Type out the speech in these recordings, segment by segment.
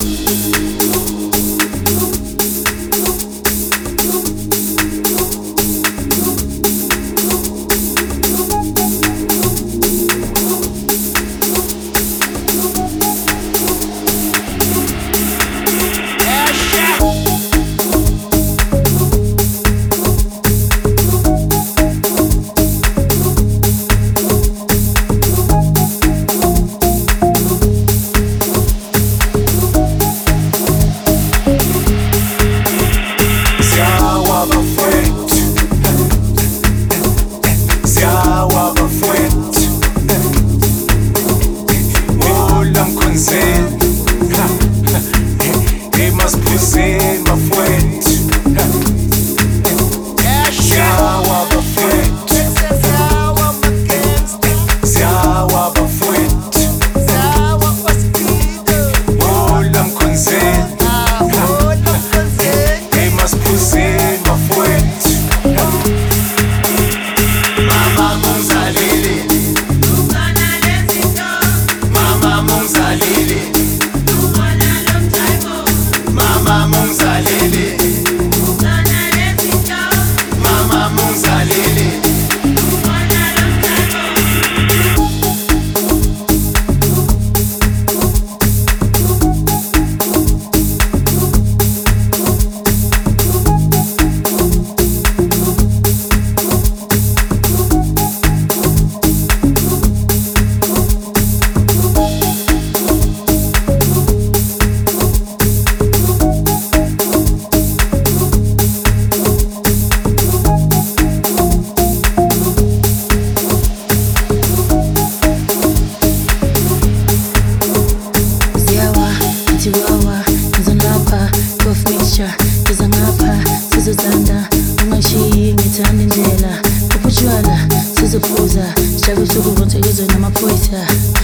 sizophuza sijabe usuku bonke izwe namaphoyisa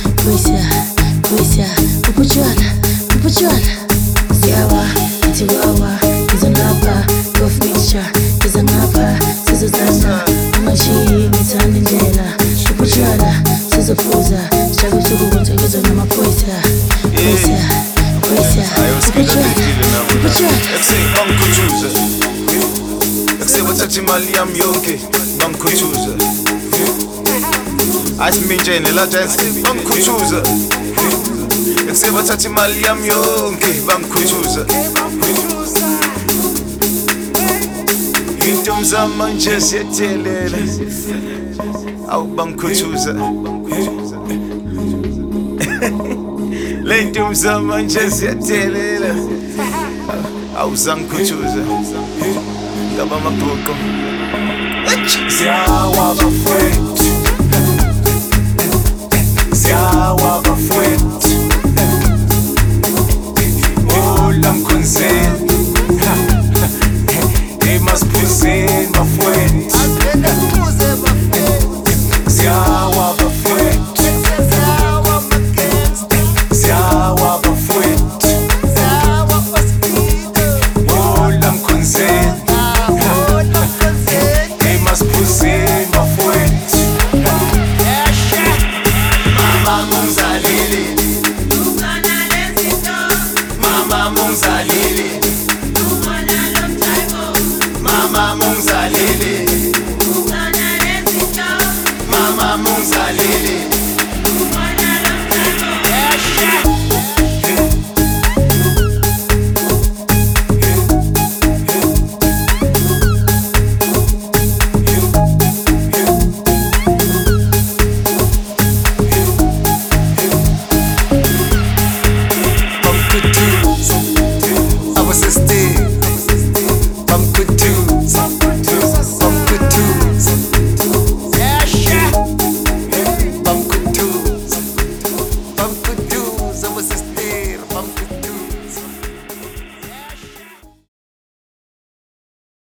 phoyisa uputshwala ziyawa ithi wawa ngizolapha cough mixture iza ngapha sizozana ungashiyi ngithanda indlela uputshwala sizophuza sijabe usuku bonke izwe namaphoyisa Ekuseni bathatha imali yami yonke bangikhuthuza asiminjene la dance bangikhuthuza Ekuseni bathatha imali yami yonke bangikhuthuza Into mzama nje siyethelela awu bangikhuthuza Le into mzama nje siyethelela awu zangikhuthuza Ngaba mabhuko Ziyawa bafowethu Ziyawa bafowethu Ola mkhonzeni Emaspuzeni bafowethu Ziyawa bafowethu Ziyawa bafowethu Ola mkhonzeni Emaspuzeni bafowethu Mama mungizalile Mama mungizalile Mama mungizalile Mama mungizalile